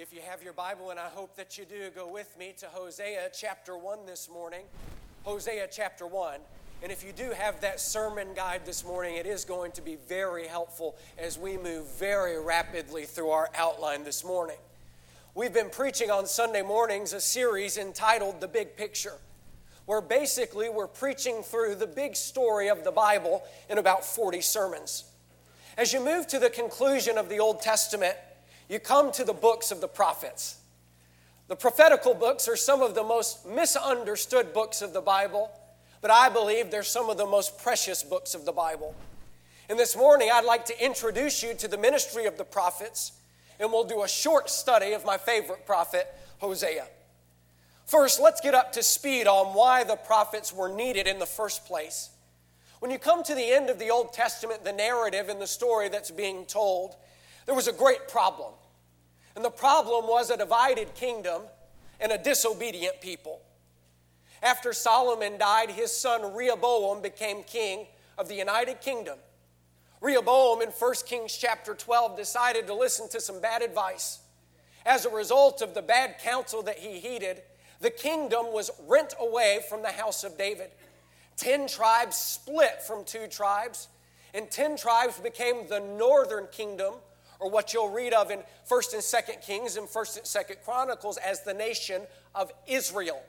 If you have your Bible, and I hope that you do, go with me to Hosea chapter 1 this morning. Hosea chapter 1. And if you do have that sermon guide this morning, it is going to be very helpful as we move very rapidly through our outline this morning. We've been preaching on Sunday mornings a series entitled The Big Picture, where basically we're preaching through the big story of the Bible in about 40 sermons. As you move to the conclusion of the Old Testament, you come to the books of the prophets. The prophetical books are some of the most misunderstood books of the Bible, but I believe they're some of the most precious books of the Bible. And this morning, I'd like to introduce you to the ministry of the prophets, and we'll do a short study of my favorite prophet, Hosea. First, let's get up to speed on why the prophets were needed in the first place. When you come to the end of the Old Testament, the narrative and the story that's being told, there was a great problem. And the problem was a divided kingdom and a disobedient people. After Solomon died, his son Rehoboam became king of the United Kingdom. Rehoboam in 1 Kings chapter 12 decided to listen to some bad advice. As a result of the bad counsel that he heeded, the kingdom was rent away from the house of David. 10 tribes split from 2 tribes, and 10 tribes became the northern kingdom, or what you'll read of in 1st and 2nd Kings and 1st and 2nd Chronicles as the nation of Israel.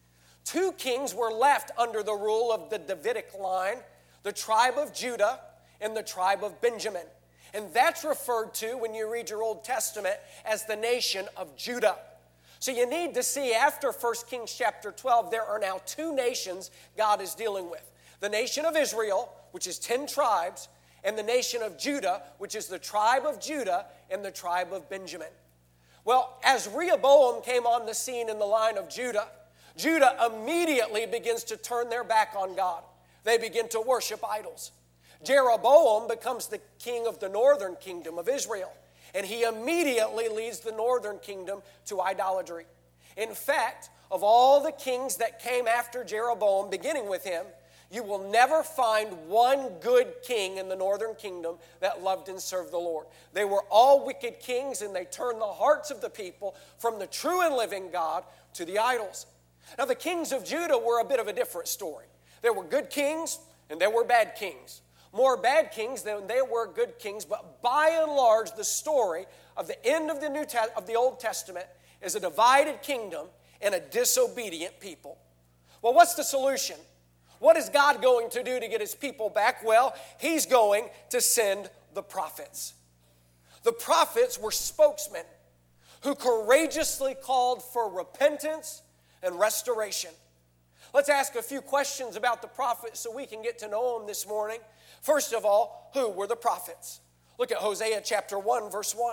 2 kings were left under the rule of the Davidic line, the tribe of Judah and the tribe of Benjamin. And that's referred to, when you read your Old Testament, as the nation of Judah. So you need to see, after 1 Kings chapter 12, there are now 2 nations God is dealing with. The nation of Israel, which is 10 tribes, and the nation of Judah, which is the tribe of Judah and the tribe of Benjamin. Well, as Rehoboam came on the scene in the line of Judah, Judah immediately begins to turn their back on God. They begin to worship idols. Jeroboam becomes the king of the northern kingdom of Israel, and he immediately leads the northern kingdom to idolatry. In fact, of all the kings that came after Jeroboam, beginning with him, you will never find one good king in the northern kingdom that loved and served the Lord. They were all wicked kings, and they turned the hearts of the people from the true and living God to the idols. Now, the kings of Judah were a bit of a different story. There were good kings, and there were bad kings. More bad kings than there were good kings, but by and large, the story of the end of the Old Testament is a divided kingdom and a disobedient people. Well, what's the solution? What is God going to do to get his people back? Well, he's going to send the prophets. The prophets were spokesmen who courageously called for repentance and restoration. Let's ask a few questions about the prophets so we can get to know them this morning. First of all, who were the prophets? Look at Hosea chapter 1, verse 1.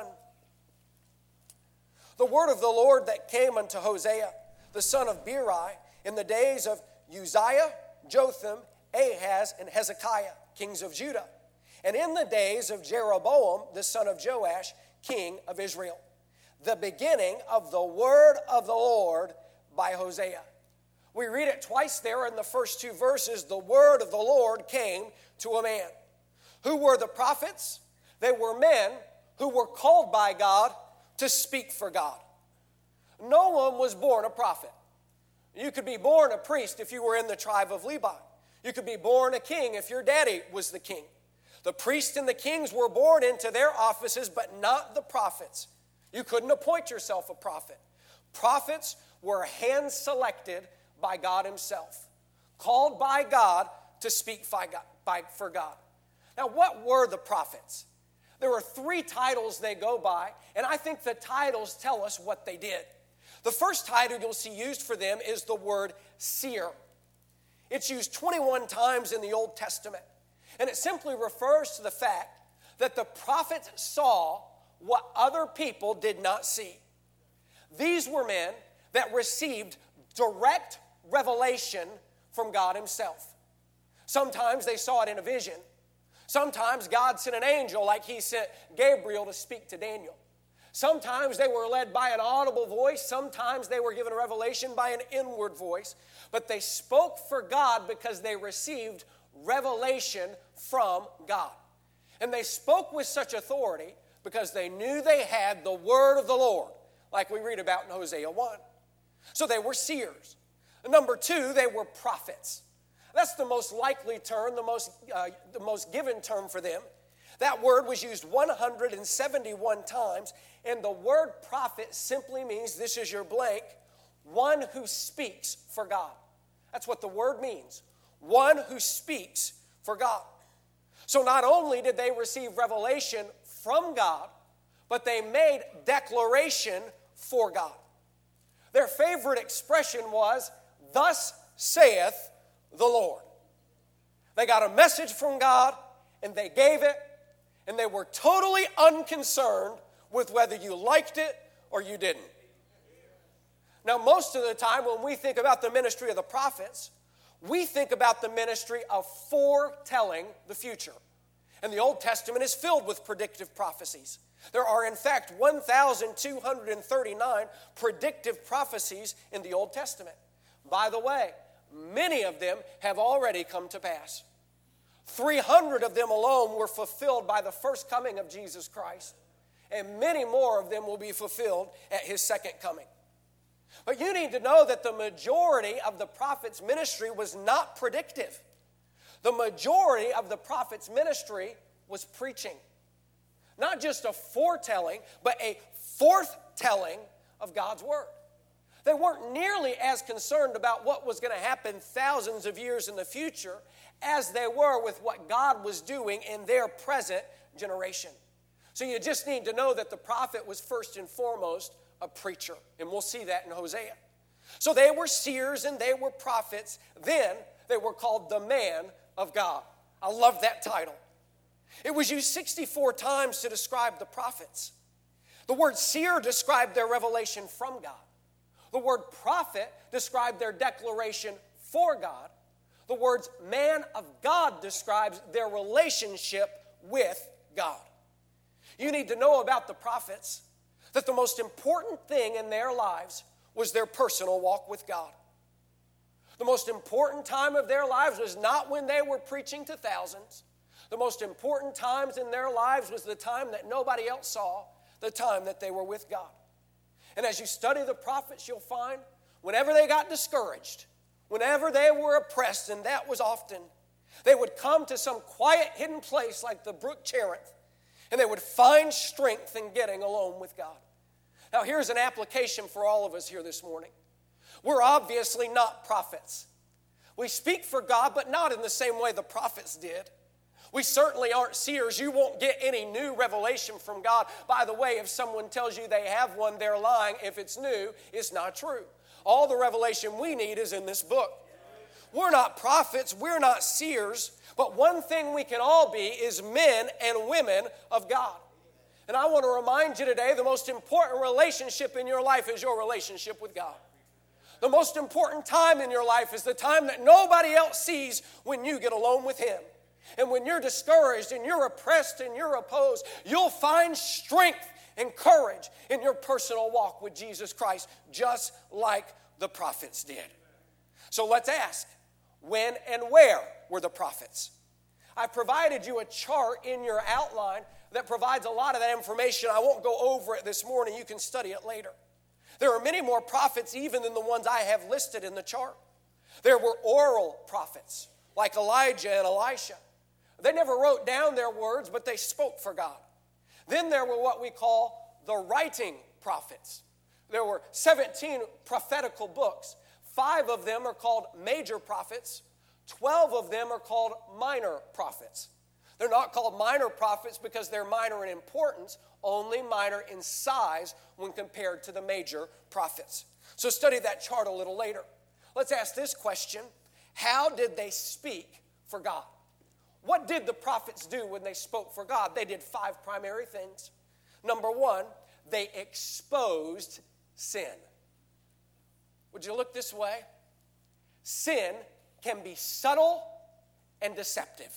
The word of the Lord that came unto Hosea, the son of Beeri, in the days of Uzziah, Jotham, Ahaz, and Hezekiah, kings of Judah, and in the days of Jeroboam, the son of Joash, king of Israel. The beginning of the word of the Lord by Hosea. We read it twice there in the first 2 verses. The word of the Lord came to a man. Who were the prophets? They were men who were called by God to speak for God. No one was born a prophet. You could be born a priest if you were in the tribe of Levi. You could be born a king if your daddy was the king. The priests and the kings were born into their offices, but not the prophets. You couldn't appoint yourself a prophet. Prophets were hand-selected by God himself, called by God to speak for God. Now, what were the prophets? There were 3 titles they go by, and I think the titles tell us what they did. The first title you'll see used for them is the word seer. It's used 21 times in the Old Testament, and it simply refers to the fact that the prophets saw what other people did not see. These were men that received direct revelation from God himself. Sometimes they saw it in a vision. Sometimes God sent an angel, like he sent Gabriel to speak to Daniel. Sometimes they were led by an audible voice. Sometimes they were given a revelation by an inward voice. But they spoke for God because they received revelation from God. And they spoke with such authority because they knew they had the word of the Lord, like we read about in Hosea 1. So they were seers. Number two, they were prophets. That's the most likely term, the most given term for them. That word was used 171 times, and the word prophet simply means, this is your blank, one who speaks for God. That's what the word means, one who speaks for God. So not only did they receive revelation from God, but they made declaration for God. Their favorite expression was, "Thus saith the Lord." They got a message from God, and they gave it, and they were totally unconcerned with whether you liked it or you didn't. Now, most of the time when we think about the ministry of the prophets, we think about the ministry of foretelling the future. And the Old Testament is filled with predictive prophecies. There are, in fact, 1,239 predictive prophecies in the Old Testament. By the way, many of them have already come to pass. 300 of them alone were fulfilled by the first coming of Jesus Christ, and many more of them will be fulfilled at His second coming. But you need to know that the majority of the prophet's ministry was not predictive. The majority of the prophet's ministry was preaching. Not just a foretelling, but a forthtelling of God's Word. They weren't nearly as concerned about what was going to happen thousands of years in the future as they were with what God was doing in their present generation. So you just need to know that the prophet was first and foremost a preacher, and we'll see that in Hosea. So they were seers and they were prophets. Then they were called the man of God. I love that title. It was used 64 times to describe the prophets. The word seer described their revelation from God. The word prophet described their declaration for God. The words man of God describes their relationship with God. You need to know about the prophets that the most important thing in their lives was their personal walk with God. The most important time of their lives was not when they were preaching to thousands. The most important times in their lives was the time that nobody else saw, the time that they were with God. And as you study the prophets, you'll find whenever they got discouraged, whenever they were oppressed, and that was often, they would come to some quiet, hidden place like the brook Cherith, and they would find strength in getting alone with God. Now, here's an application for all of us here this morning. We're obviously not prophets. We speak for God, but not in the same way the prophets did. We certainly aren't seers. You won't get any new revelation from God. By the way, if someone tells you they have one, they're lying. If it's new, it's not true. All the revelation we need is in this book. We're not prophets. We're not seers. But one thing we can all be is men and women of God. And I want to remind you today, the most important relationship in your life is your relationship with God. The most important time in your life is the time that nobody else sees when you get alone with Him. And when you're discouraged and you're oppressed and you're opposed, you'll find strength and courage in your personal walk with Jesus Christ, just like the prophets did. So let's ask, when and where were the prophets? I've provided you a chart in your outline that provides a lot of that information. I won't go over it this morning. You can study it later. There are many more prophets even than the ones I have listed in the chart. There were oral prophets like Elijah and Elisha. They never wrote down their words, but they spoke for God. Then there were what we call the writing prophets. There were 17 prophetical books. 5 of them are called major prophets. 12 of them are called minor prophets. They're not called minor prophets because they're minor in importance, only minor in size when compared to the major prophets. So study that chart a little later. Let's ask this question. How did they speak for God? What did the prophets do when they spoke for God? They did 5 primary things. Number 1, they exposed sin. Would you look this way? Sin can be subtle and deceptive.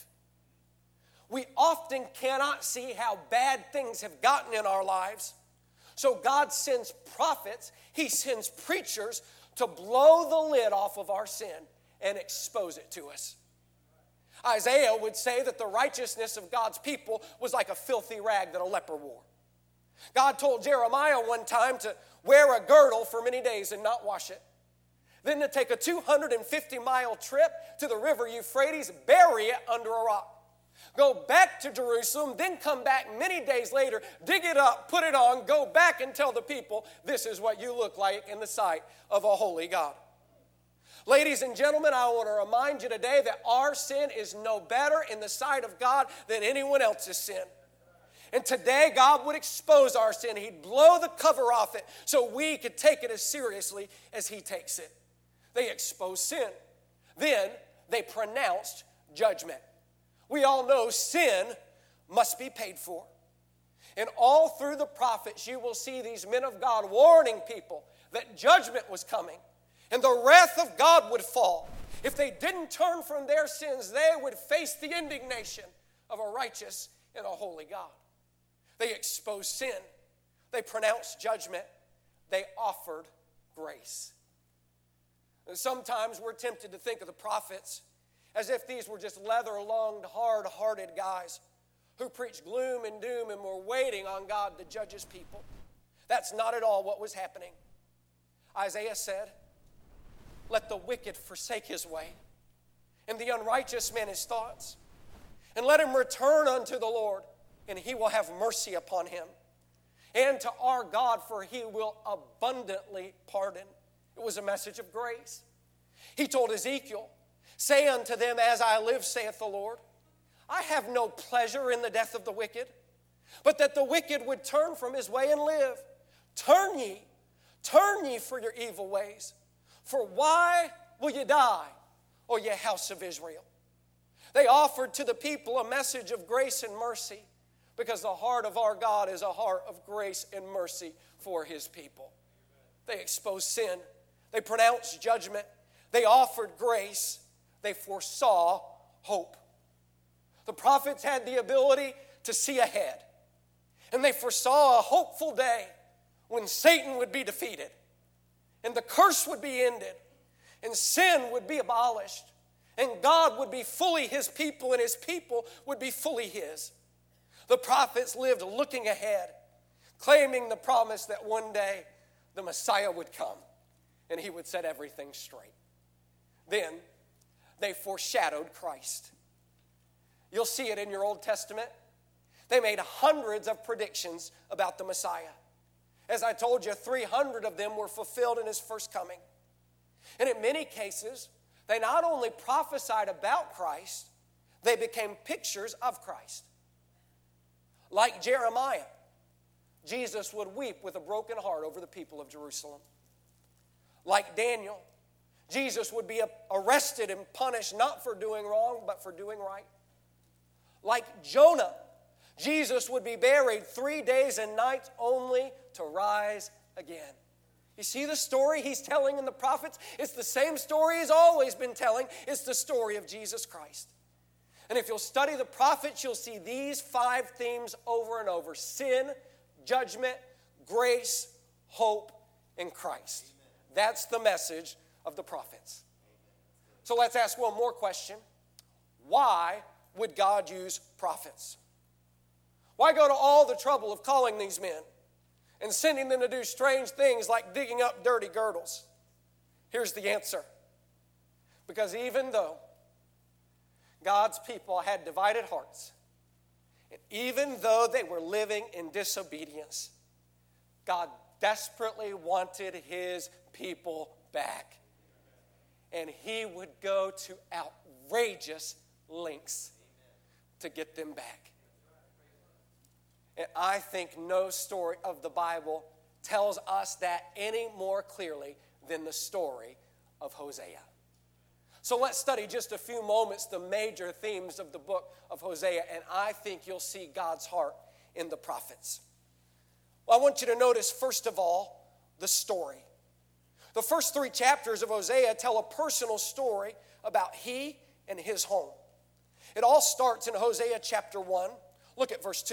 We often cannot see how bad things have gotten in our lives. So God sends prophets, He sends preachers to blow the lid off of our sin and expose it to us. Isaiah would say that the righteousness of God's people was like a filthy rag that a leper wore. God told Jeremiah one time to wear a girdle for many days and not wash it. Then to take a 250-mile trip to the river Euphrates, bury it under a rock. Go back to Jerusalem, then come back many days later, dig it up, put it on, go back and tell the people, this is what you look like in the sight of a holy God. Ladies and gentlemen, I want to remind you today that our sin is no better in the sight of God than anyone else's sin. And today, God would expose our sin. He'd blow the cover off it so we could take it as seriously as He takes it. They exposed sin. Then they pronounced judgment. We all know sin must be paid for. And all through the prophets, you will see these men of God warning people that judgment was coming. And the wrath of God would fall. If they didn't turn from their sins, they would face the indignation of a righteous and a holy God. They exposed sin. They pronounced judgment. They offered grace. And sometimes we're tempted to think of the prophets as if these were just leather-lunged, hard-hearted guys who preached gloom and doom and were waiting on God to judge His people. That's not at all what was happening. Isaiah said, let the wicked forsake his way, and the unrighteous man his thoughts, and let him return unto the Lord, and He will have mercy upon him, and to our God, for He will abundantly pardon. It was a message of grace. He told Ezekiel, say unto them, as I live, saith the Lord, I have no pleasure in the death of the wicked, but that the wicked would turn from his way and live. Turn ye for your evil ways. For why will ye die, O ye house of Israel? They offered to the people a message of grace and mercy, because the heart of our God is a heart of grace and mercy for His people. They exposed sin. They pronounced judgment. They offered grace. They foresaw hope. The prophets had the ability to see ahead. And they foresaw a hopeful day when Satan would be defeated, and the curse would be ended, and sin would be abolished, and God would be fully His people, and His people would be fully His. The prophets lived looking ahead, claiming the promise that one day the Messiah would come, and He would set everything straight. Then they foreshadowed Christ. You'll see it in your Old Testament. They made hundreds of predictions about the Messiah. As I told you, 300 of them were fulfilled in His first coming. And in many cases, they not only prophesied about Christ, they became pictures of Christ. Like Jeremiah, Jesus would weep with a broken heart over the people of Jerusalem. Like Daniel, Jesus would be arrested and punished not for doing wrong, but for doing right. Like Jonah, Jesus would be buried 3 days and nights only to rise again. You see the story He's telling in the prophets? It's the same story He's always been telling. It's the story of Jesus Christ. And if you'll study the prophets, you'll see these 5 themes over and over: sin, judgment, grace, hope, and Christ. That's the message of the prophets. So let's ask one more question. Why would God use prophets? Why go to all the trouble of calling these men and sending them to do strange things like digging up dirty girdles? Here's the answer. Because even though God's people had divided hearts, and even though they were living in disobedience, God desperately wanted His people back. And He would go to outrageous lengths to get them back. And I think no story of the Bible tells us that any more clearly than the story of Hosea. So let's study just a few moments the major themes of the book of Hosea, and I think you'll see God's heart in the prophets. Well, I want you to notice, first of all, the story. The first 3 chapters of Hosea tell a personal story about he and his home. It all starts in Hosea chapter 1. Look at verse 2.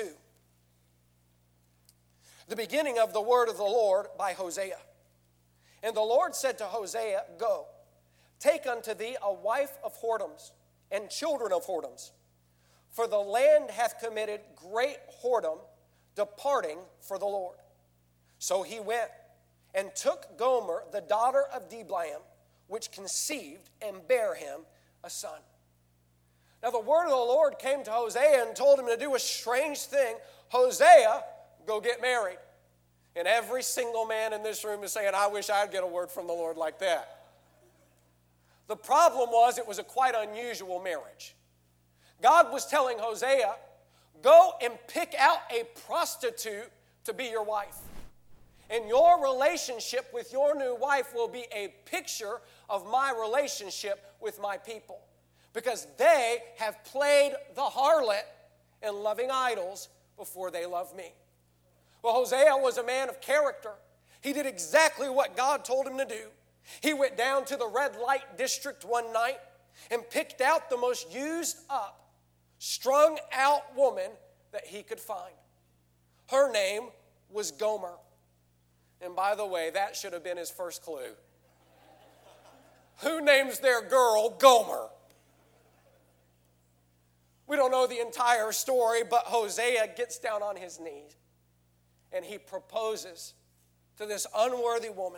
The beginning of the word of the Lord by Hosea. And the Lord said to Hosea, Go, take unto thee a wife of whoredoms and children of whoredoms. For the land hath committed great whoredom departing for the Lord. So he went and took Gomer, the daughter of Diblaim, which conceived and bare him a son. Now the word of the Lord came to Hosea and told him to do a strange thing. Hosea, go get married. And every single man in this room is saying, I wish I'd get a word from the Lord like that. The problem was it was a quite unusual marriage. God was telling Hosea, go and pick out a prostitute to be your wife. And your relationship with your new wife will be a picture of my relationship with my people. Because they have played the harlot in loving idols before they love me. Well, Hosea was a man of character. He did exactly what God told him to do. He went down to the red light district one night and picked out the most used up, strung out woman that he could find. Her name was Gomer. And by the way, that should have been his first clue. Who names their girl Gomer? We don't know the entire story, but Hosea gets down on his knees and he proposes to this unworthy woman.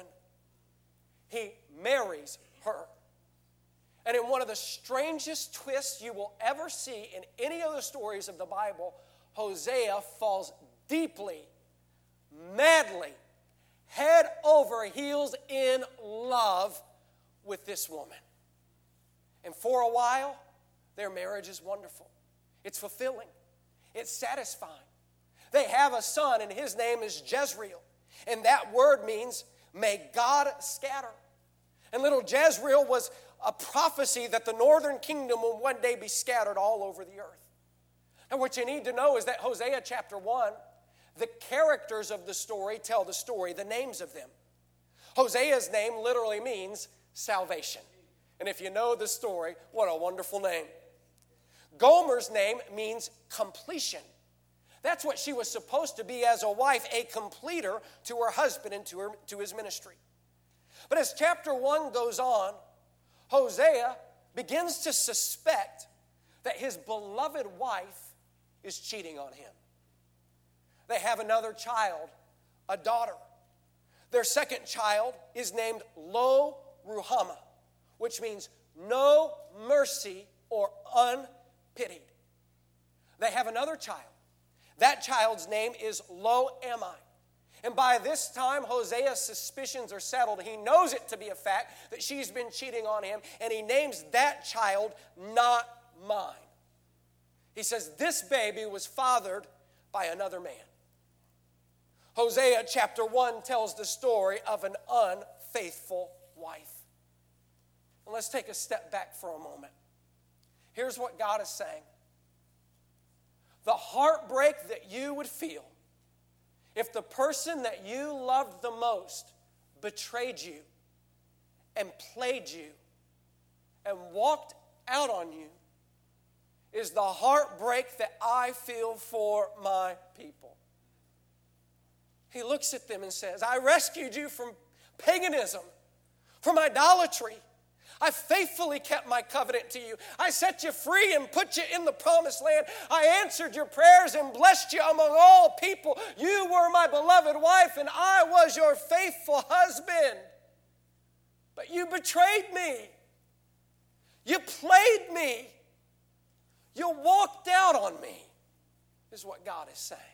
He marries her. And in one of the strangest twists you will ever see in any of the stories of the Bible, Hosea falls deeply, madly, head over heels in love with this woman. And for a while, their marriage is wonderful. It's fulfilling. It's satisfying. They have a son, and his name is Jezreel. And that word means, may God scatter. And little Jezreel was a prophecy that the northern kingdom will one day be scattered all over the earth. And what you need to know is that Hosea chapter 1, the characters of the story tell the story, the names of them. Hosea's name literally means salvation. And if you know the story, what a wonderful name. Gomer's name means completion. That's what she was supposed to be as a wife, a completer to her husband and to his ministry. But as chapter 1 goes on, Hosea begins to suspect that his beloved wife is cheating on him. They have another child, a daughter. Their second child is named Lo Ruhamah, which means no mercy or unpitied. They have another child. That child's name is Lo Ammi. And by this time, Hosea's suspicions are settled. He knows it to be a fact that she's been cheating on him, and he names that child Not Mine. He says, this baby was fathered by another man. Hosea chapter 1 tells the story of an unfaithful wife. And let's take a step back for a moment. Here's what God is saying. The heartbreak that you would feel if the person that you loved the most betrayed you and played you and walked out on you is the heartbreak that I feel for my people. He looks at them and says, I rescued you from paganism, from idolatry. I faithfully kept my covenant to you. I set you free and put you in the promised land. I answered your prayers and blessed you among all people. You were my beloved wife, and I was your faithful husband. But you betrayed me. You played me. You walked out on me, is what God is saying.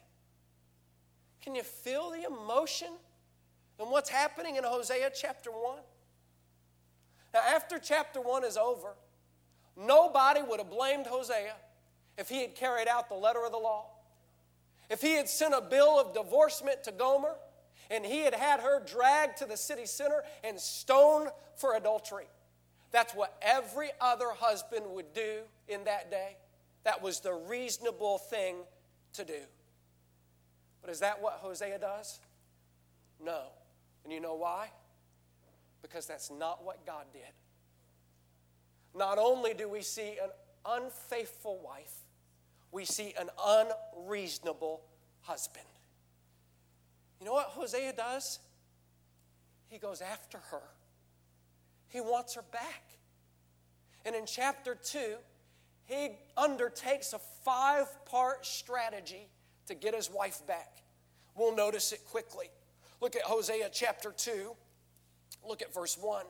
Can you feel the emotion in what's happening in Hosea chapter 1? Now, after chapter 1 is over, nobody would have blamed Hosea if he had carried out the letter of the law. If he had sent a bill of divorcement to Gomer, and he had had her dragged to the city center and stoned for adultery. That's what every other husband would do in that day. That was the reasonable thing to do. But is that what Hosea does? No. And you know why? Because that's not what God did. Not only do we see an unfaithful wife, we see an unreasonable husband. You know what Hosea does? He goes after her. He wants her back. And in chapter 2, he undertakes a 5-part strategy to get his wife back. We'll notice it quickly. Look at Hosea chapter 2. Look at verse 1.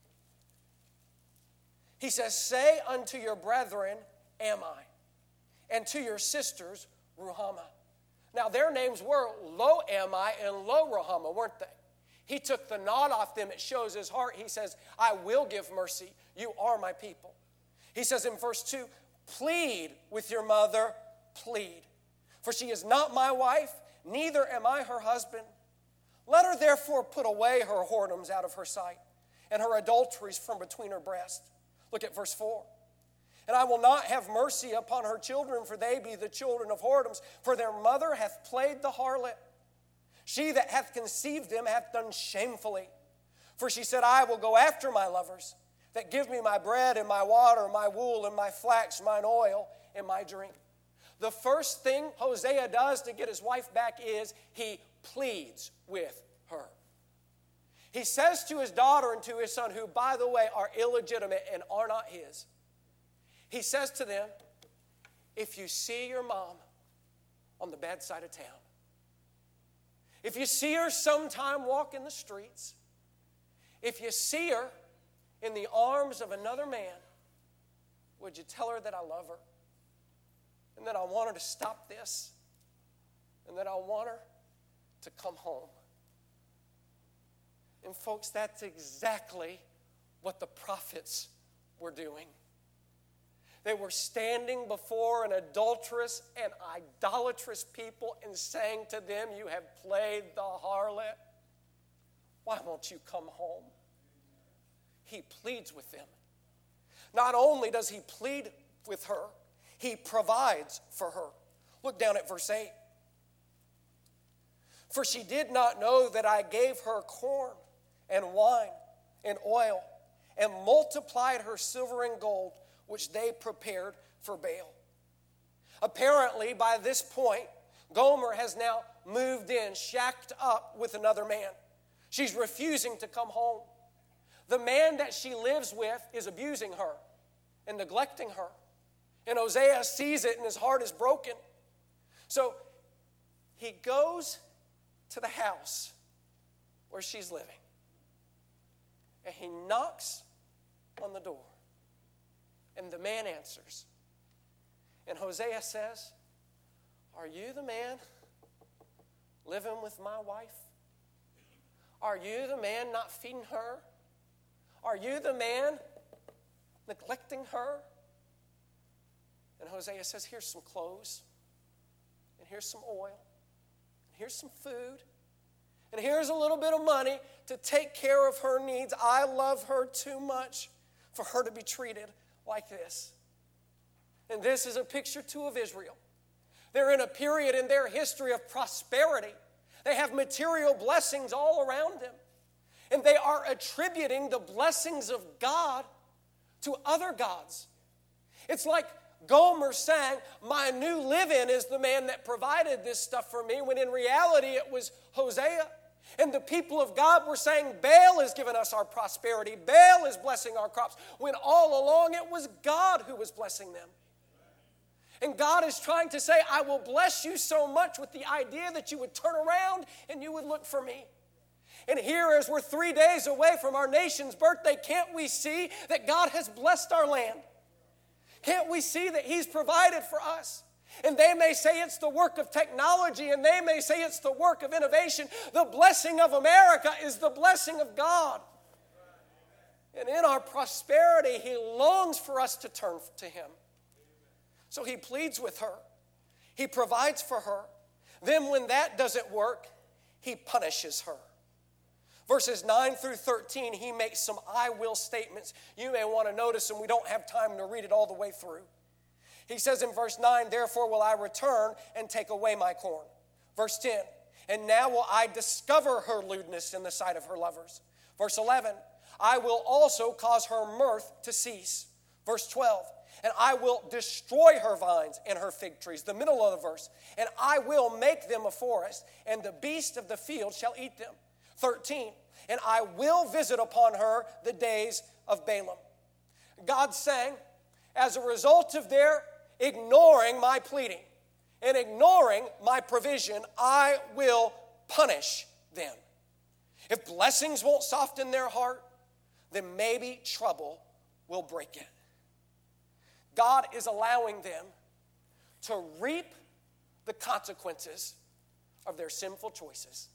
He says, say unto your brethren, Am I? And to your sisters, Ruhamah. Now their names were Lo-Ammi and Lo-Ruhamah, weren't they? He took the nod off them. It shows his heart. He says, I will give mercy. You are my people. He says in verse 2, plead with your mother, plead. For she is not my wife, neither am I her husband. Let her therefore put away her whoredoms out of her sight, and her adulteries from between her breasts. Look at verse 4. And I will not have mercy upon her children, for they be the children of whoredoms, for their mother hath played the harlot. She that hath conceived them hath done shamefully. For she said, I will go after my lovers, that give me my bread and my water, my wool and my flax, mine oil and my drink. The first thing Hosea does to get his wife back is he pleads with her. He says to his daughter and to his son, who, by the way, are illegitimate and are not his, he says to them, if you see your mom on the bad side of town, if you see her sometime walking the streets, if you see her in the arms of another man, would you tell her that I love her? And that I want her to stop this? And that I want her to come home? And folks, that's exactly what the prophets were doing. They were standing before an adulterous and idolatrous people and saying to them, you have played the harlot. Why won't you come home? He pleads with them. Not only does he plead with her, he provides for her. Look down at verse 8. For she did not know that I gave her corn and wine and oil and multiplied her silver and gold, which they prepared for Baal. Apparently, by this point, Gomer has now moved in, shacked up with another man. She's refusing to come home. The man that she lives with is abusing her and neglecting her. And Hosea sees it and his heart is broken. So he goes to the house where she's living. And he knocks on the door. And the man answers. And Hosea says, are you the man living with my wife? Are you the man not feeding her? Are you the man neglecting her? And Hosea says, here's some clothes. And here's some oil. And here's some food. And here's a little bit of money to take care of her needs. I love her too much for her to be treated like this. And this is a picture too of Israel. They're in a period in their history of prosperity. They have material blessings all around them. And they are attributing the blessings of God to other gods. It's like Gomer saying, my new live-in is the man that provided this stuff for me, when in reality it was Hosea. And the people of God were saying, Baal has given us our prosperity. Baal is blessing our crops. When all along it was God who was blessing them. And God is trying to say, I will bless you so much with the idea that you would turn around and you would look for me. And here, as we're 3 days away from our nation's birthday, can't we see that God has blessed our land? Can't we see that He's provided for us? And they may say it's the work of technology, and they may say it's the work of innovation. The blessing of America is the blessing of God. And in our prosperity, He longs for us to turn to Him. So He pleads with her. He provides for her. Then when that doesn't work, He punishes her. Verses 9 through 13, He makes some I will statements. You may want to notice them. We don't have time to read it all the way through. He says in verse 9, therefore will I return and take away my corn. Verse 10, and now will I discover her lewdness in the sight of her lovers. Verse 11, I will also cause her mirth to cease. Verse 12, and I will destroy her vines and her fig trees. The middle of the verse, and I will make them a forest, and the beast of the field shall eat them. 13, and I will visit upon her the days of Balaam. God saying, as a result of their ignoring my pleading, and ignoring my provision, I will punish them. If blessings won't soften their heart, then maybe trouble will break it. God is allowing them to reap the consequences of their sinful choices.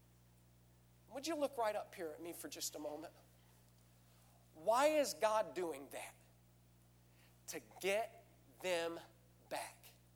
Would you look right up here at me for just a moment? Why is God doing that? To get them back.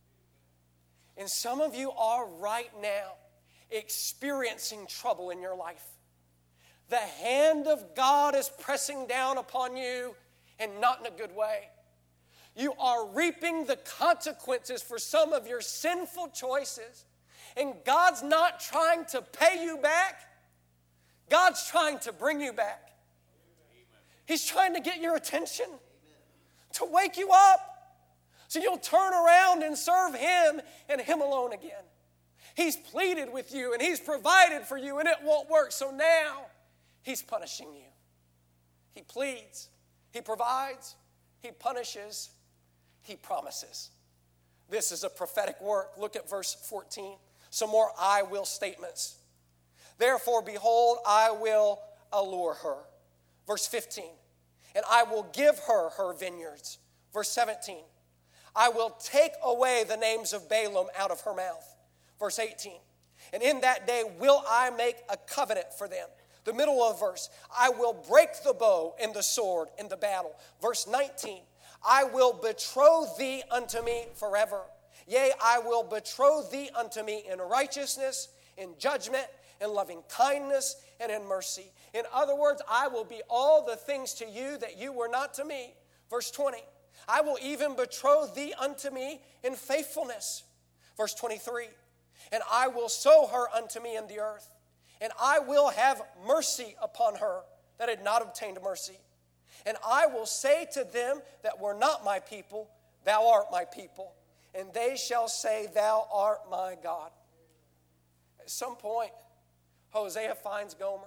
And some of you are right now experiencing trouble in your life. The hand of God is pressing down upon you, and not in a good way. You are reaping the consequences for some of your sinful choices. And God's not trying to pay you back. God's trying to bring you back. He's trying to get your attention, to wake you up, so you'll turn around and serve Him and Him alone again. He's pleaded with you and He's provided for you, and it won't work. So now He's punishing you. He pleads, He provides, He punishes, He promises. This is a prophetic work. Look at verse 14. Some more I will statements. Therefore, behold, I will allure her. Verse 15. And I will give her her vineyards. Verse 17. I will take away the names of Balaam out of her mouth. Verse 18. And in that day will I make a covenant for them. The middle of the verse. I will break the bow and the sword in the battle. Verse 19. I will betroth thee unto me forever. Yea, I will betroth thee unto me in righteousness, in judgment, in loving kindness, and in mercy. In other words, I will be all the things to you that you were not to me. Verse 20. I will even betroth thee unto me in faithfulness. Verse 23. And I will sow her unto me in the earth, and I will have mercy upon her that had not obtained mercy. And I will say to them that were not my people, thou art my people. And they shall say, thou art my God. At some point, Hosea finds Gomer.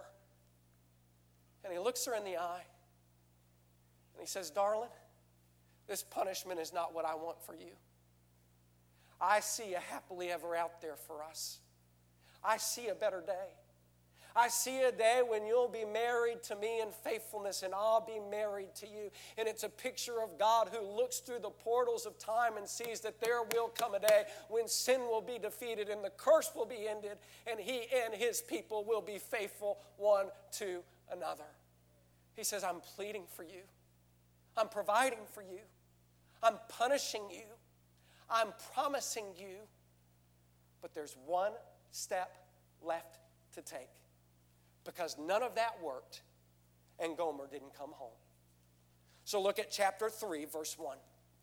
And he looks her in the eye. And he says, darling, this punishment is not what I want for you. I see a happily ever out there for us. I see a better day. I see a day when you'll be married to me in faithfulness, and I'll be married to you. And it's a picture of God who looks through the portals of time and sees that there will come a day when sin will be defeated and the curse will be ended, and He and His people will be faithful one to another. He says, I'm pleading for you. I'm providing for you. I'm punishing you. I'm promising you. But there's one step left to take. Because none of that worked, and Gomer didn't come home. So look at chapter 3, verse 1.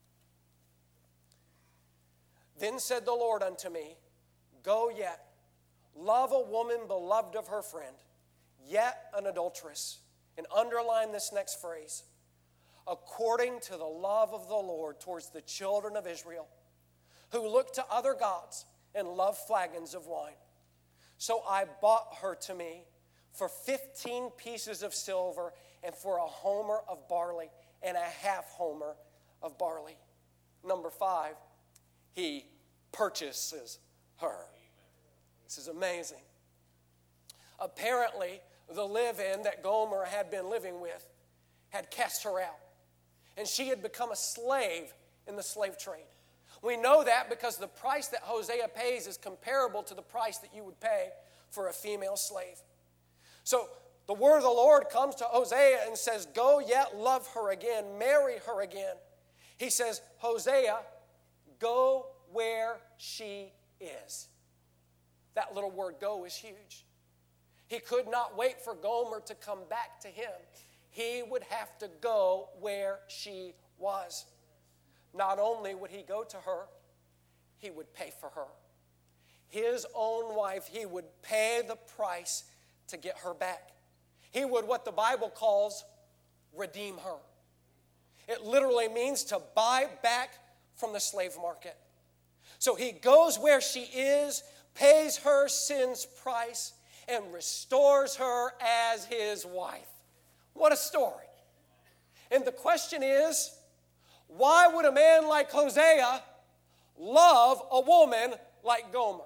Then said the Lord unto me, go yet, love a woman beloved of her friend, yet an adulteress. And underline this next phrase. According to the love of the Lord towards the children of Israel, who look to other gods and love flagons of wine. So I bought her to me for 15 pieces of silver, and for a homer of barley, and a half homer of barley. Number 5, he purchases her. This is amazing. Apparently, the live-in that Gomer had been living with had cast her out, and she had become a slave in the slave trade. We know that because the price that Hosea pays is comparable to the price that you would pay for a female slave. So the word of the Lord comes to Hosea and says, go yet love her again, marry her again. He says, Hosea, go where she is. That little word go is huge. He could not wait for Gomer to come back to him. He would have to go where she was. Not only would he go to her, he would pay for her. His own wife, he would pay the price to get her back. He would, what the Bible calls, redeem her. It literally means to buy back from the slave market. So he goes where she is, pays her sin's price, and restores her as his wife. What a story. And the question is, why would a man like Hosea love a woman like Gomer?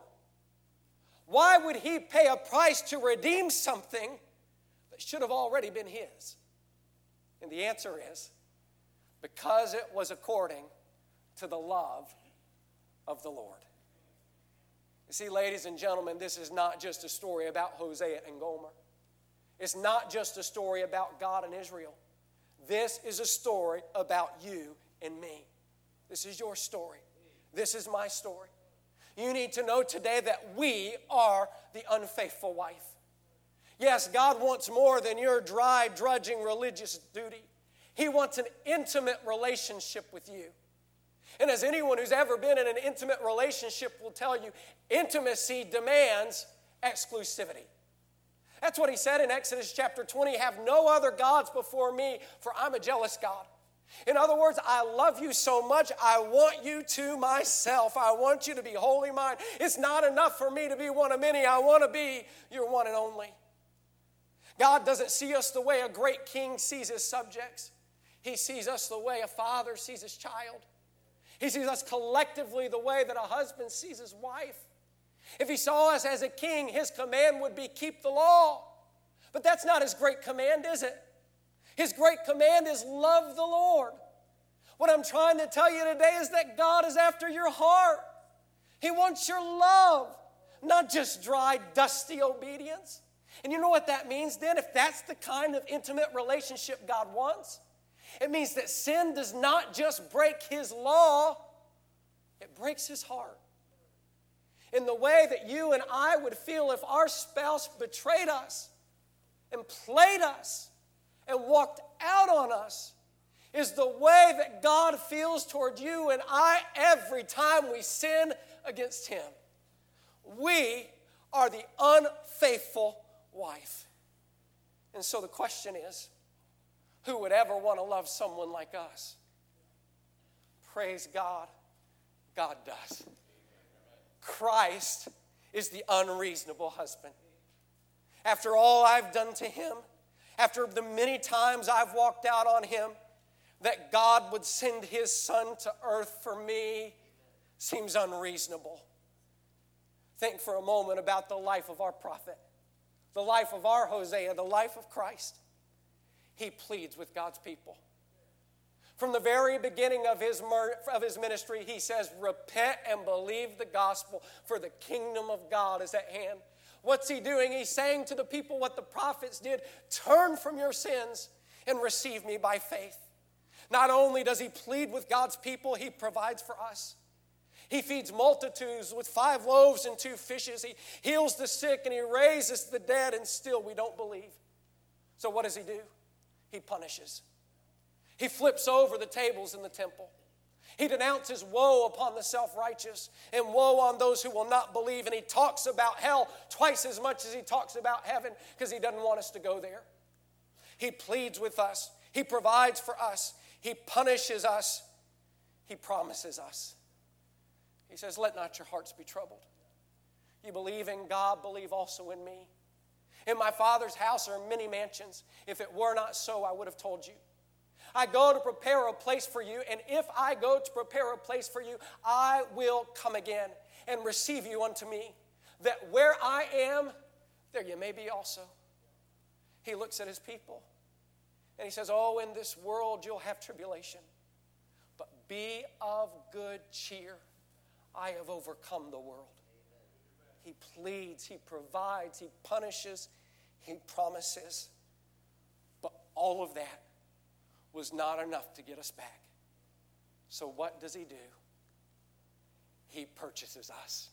Why would he pay a price to redeem something that should have already been his? And the answer is, because it was according to the love of the Lord. You see, ladies and gentlemen, this is not just a story about Hosea and Gomer. It's not just a story about God and Israel. This is a story about you and me. This is your story. This is my story. You need to know today that we are the unfaithful wife. Yes, God wants more than your dry, drudging religious duty. He wants an intimate relationship with you. And as anyone who's ever been in an intimate relationship will tell you, intimacy demands exclusivity. That's what he said in Exodus chapter 20, have no other gods before me, for I'm a jealous God. In other words, I love you so much, I want you to myself. I want you to be wholly mine. It's not enough for me to be one of many. I want to be your one and only. God doesn't see us the way a great king sees his subjects. He sees us the way a father sees his child. He sees us collectively the way that a husband sees his wife. If he saw us as a king, his command would be keep the law. But that's not his great command, is it? His great command is love the Lord. What I'm trying to tell you today is that God is after your heart. He wants your love, not just dry, dusty obedience. And you know what that means then? If that's the kind of intimate relationship God wants, it means that sin does not just break his law, it breaks his heart. In the way that you and I would feel if our spouse betrayed us and played us and walked out on us is the way that God feels toward you and I every time we sin against him. We are the unfaithful wife. And so the question is, who would ever want to love someone like us? Praise God, God does. Christ is the unreasonable husband. After all I've done to him, after the many times I've walked out on him, that God would send his son to earth for me seems unreasonable. Think for a moment about the life of our prophet, the life of our Hosea, the life of Christ. He pleads with God's people. From the very beginning of his ministry, he says, repent and believe the gospel, for the kingdom of God is at hand. What's he doing? He's saying to the people what the prophets did, turn from your sins and receive me by faith. Not only does he plead with God's people, he provides for us. He feeds multitudes with 5 loaves and 2 fishes. He heals the sick and he raises the dead, and still we don't believe. So what does he do? He punishes. He flips over the tables in the temple. He denounces woe upon the self-righteous and woe on those who will not believe. And he talks about hell twice as much as he talks about heaven because he doesn't want us to go there. He pleads with us. He provides for us. He punishes us. He promises us. He says, let not your hearts be troubled. You believe in God, believe also in me. In my Father's house are many mansions. If it were not so, I would have told you. I go to prepare a place for you, and if I go to prepare a place for you, I will come again and receive you unto me, that where I am, there you may be also. He looks at his people, and he says, oh, in this world you'll have tribulation, but be of good cheer. I have overcome the world. He pleads, he provides, he punishes, he promises. But all of that was not enough to get us back. So what does he do? He purchases us.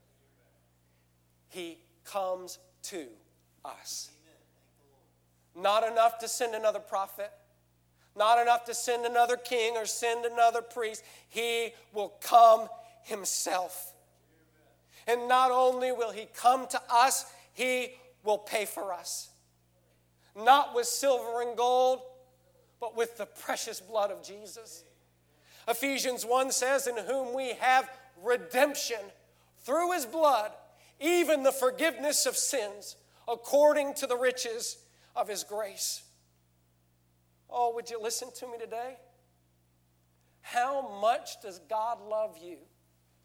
He comes to us. Not enough to send another prophet. Not enough to send another king or send another priest. He will come himself. And not only will he come to us, he will pay for us. Not with silver and gold, but with the precious blood of Jesus. Ephesians 1 says, in whom we have redemption through his blood, even the forgiveness of sins, according to the riches of his grace. Oh, would you listen to me today? How much does God love you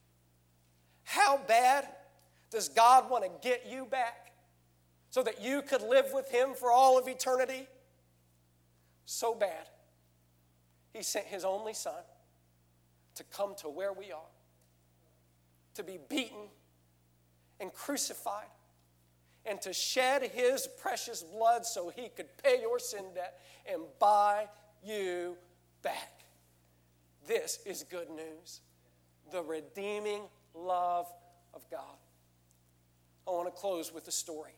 How bad does God want to get you back so that you could live with Him for all of eternity? So bad, He sent His only Son to come to where we are, to be beaten and crucified, and to shed His precious blood so He could pay your sin debt and buy you back. This is good news. The redeeming love of God. I want to close with a story.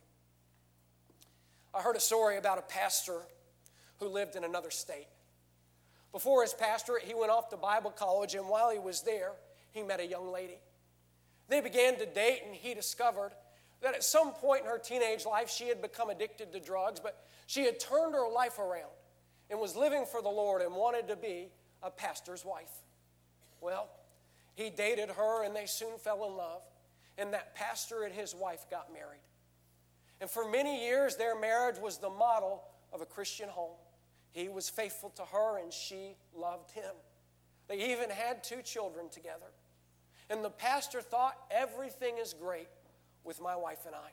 I heard a story about a pastor who lived in another state. Before his pastorate, he went off to Bible college, and while he was there, he met a young lady. They began to date, and he discovered that at some point in her teenage life, she had become addicted to drugs, but she had turned her life around and was living for the Lord and wanted to be a pastor's wife. Well, he dated her, and they soon fell in love, and that pastor and his wife got married. And for many years, their marriage was the model of a Christian home. He was faithful to her, and she loved him. They even had 2 children together. And the pastor thought, everything is great with my wife and I.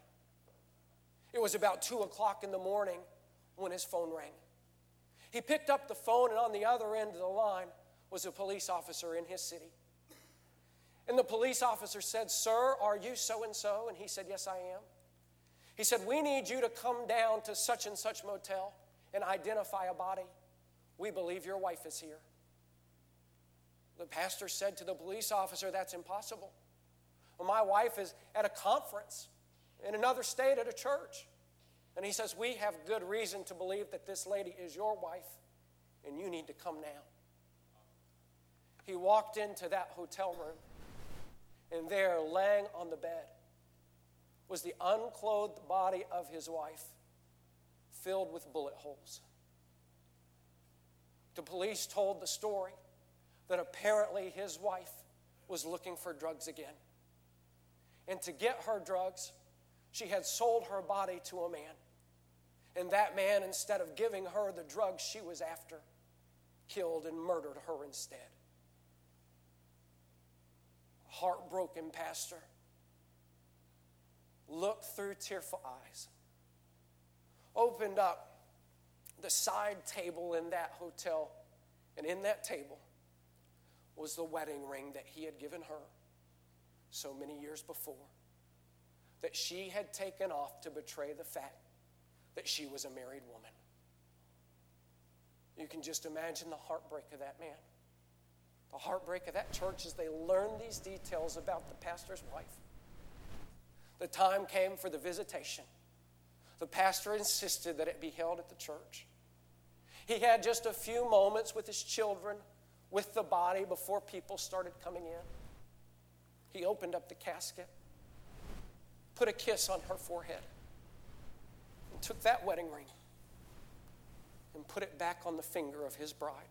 It was about 2 o'clock in the morning when his phone rang. He picked up the phone, and on the other end of the line was a police officer in his city. And the police officer said, "Sir, are you so-and-so?" And he said, "Yes, I am." He said, "We need you to come down to such and such motel and identify a body. We believe your wife is here." The pastor said to the police officer, "That's impossible. Well, my wife is at a conference in another state at a church." And he says, "We have good reason to believe that this lady is your wife, and you need to come now." He walked into that hotel room, and there, laying on the bed, was the unclothed body of his wife, filled with bullet holes. The police told the story that apparently his wife was looking for drugs again. And to get her drugs, she had sold her body to a man. And that man, instead of giving her the drugs she was after, killed and murdered her instead. Heartbroken pastor looked through tearful eyes, opened up the side table in that hotel, and in that table was the wedding ring that he had given her so many years before, that she had taken off to betray the fact that she was a married woman. You can just imagine the heartbreak of that man, the heartbreak of that church as they learned these details about the pastor's wife. The time came for the visitation. The pastor insisted that it be held at the church. He had just a few moments with his children, with the body, before people started coming in. He opened up the casket, put a kiss on her forehead, and took that wedding ring and put it back on the finger of his bride.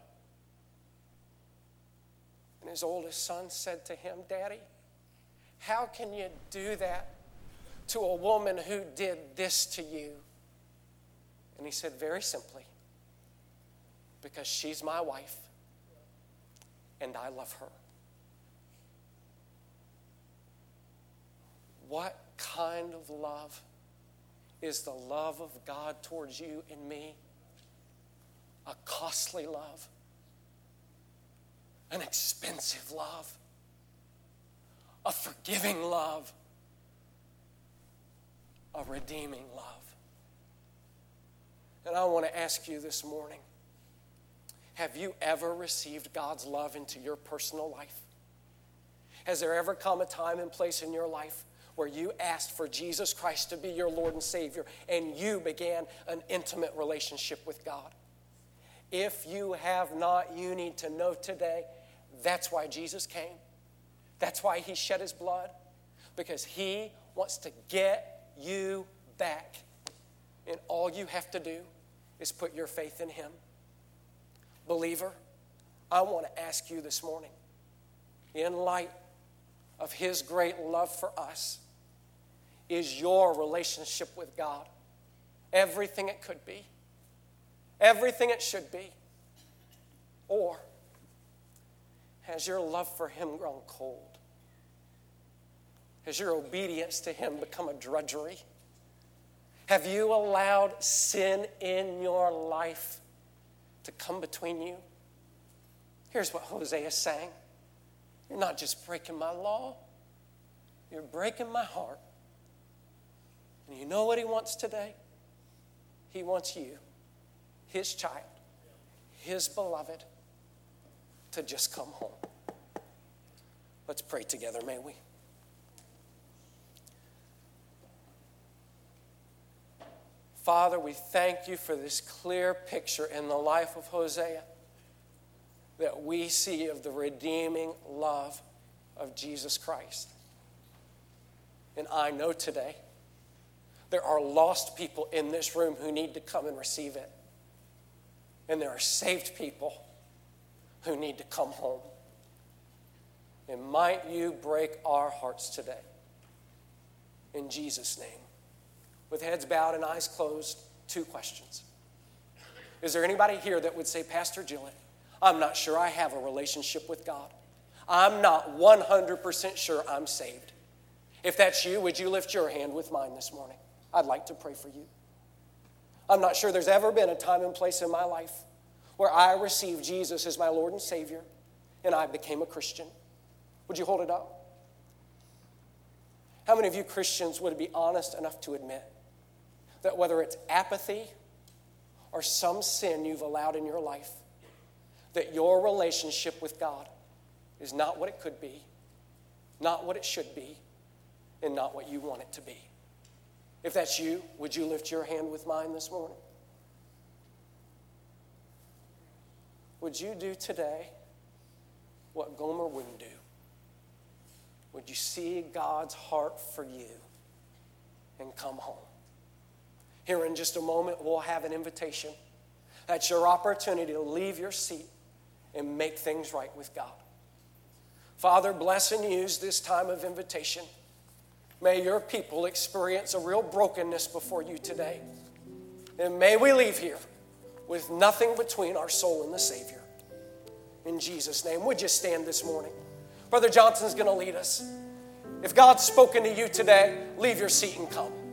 And his oldest son said to him, "Daddy, how can you do that to a woman who did this to you?" And he said, "Very simply, because she's my wife and I love her." What kind of love is the love of God towards you and me? A costly love, an expensive love, a forgiving love, a redeeming love. And I want to ask you this morning, have you ever received God's love into your personal life? Has there ever come a time and place in your life where you asked for Jesus Christ to be your Lord and Savior and you began an intimate relationship with God? If you have not, you need to know today, that's why Jesus came. That's why he shed his blood, because he wants to get you back. And all you have to do is put your faith in him. Believer, I want to ask you this morning, in light of his great love for us, is your relationship with God everything it could be? Everything it should be? Or has your love for him grown cold? Has your obedience to him become a drudgery? Have you allowed sin in your life to come between you? Here's what Hosea is saying. You're not just breaking my law, you're breaking my heart. And you know what he wants today? He wants you, his child, his beloved, to just come home. Let's pray together, may we? Father, we thank you for this clear picture in the life of Hosea that we see of the redeeming love of Jesus Christ. And I know today there are lost people in this room who need to come and receive it. And there are saved people who need to come home. And might you break our hearts today. In Jesus' name. With heads bowed and eyes closed, 2 questions. Is there anybody here that would say, Pastor Gillett, I'm not sure I have a relationship with God. I'm not 100% sure I'm saved. If that's you, would you lift your hand with mine this morning? I'd like to pray for you. I'm not sure there's ever been a time and place in my life where I received Jesus as my Lord and Savior and I became a Christian. Would you hold it up? How many of you Christians would be honest enough to admit that whether it's apathy or some sin you've allowed in your life, that your relationship with God is not what it could be, not what it should be, and not what you want it to be? If that's you, would you lift your hand with mine this morning? Would you do today what Gomer wouldn't do? Would you see God's heart for you and come home? Here in just a moment, we'll have an invitation. That's your opportunity to leave your seat and make things right with God. Father, bless and use this time of invitation. May your people experience a real brokenness before you today. And may we leave here with nothing between our soul and the Savior. In Jesus' name, would you stand this morning? Brother Johnson's going to lead us. If God's spoken to you today, leave your seat and come.